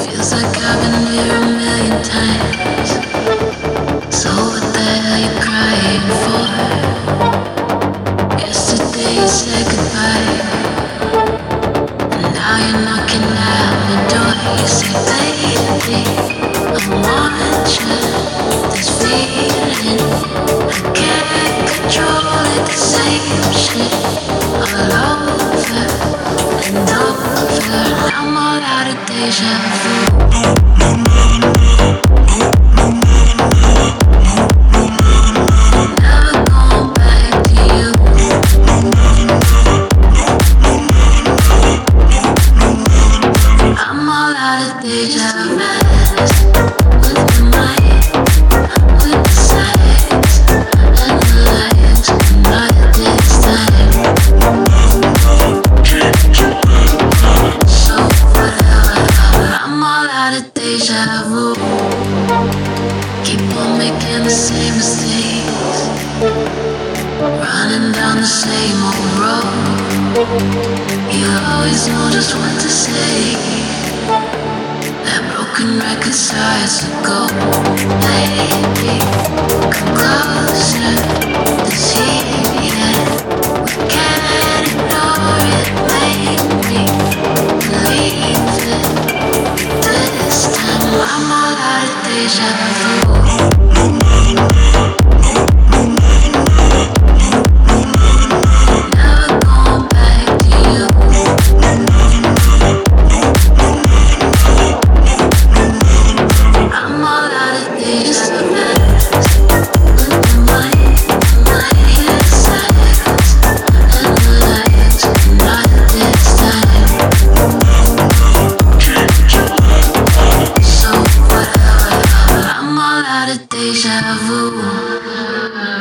Feels like I've been here a million times. So what the hell you crying for? Yesterday you said goodbye, and now you're knocking at my door. You say, baby, I want you. This feeling, I can't control it. The same shit all over and over. I'm all out of deja vu. Deja vu.